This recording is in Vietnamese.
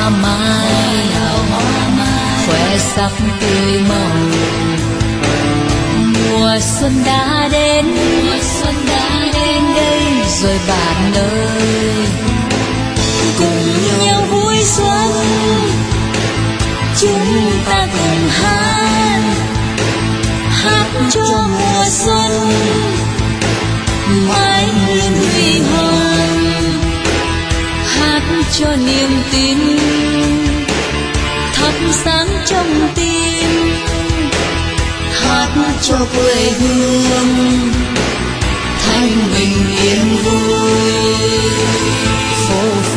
hoa mai khoe sắc tươi màu. Mùa xuân đã đến đây rồi bạn ơi, cùng nhau vui xuân chúng ta cùng hát cho mùa xuân mãi luôn huy hoàng, hát cho niềm tin thắp sáng trong tim, hát cho quê hương thanh bình yên vui. Phố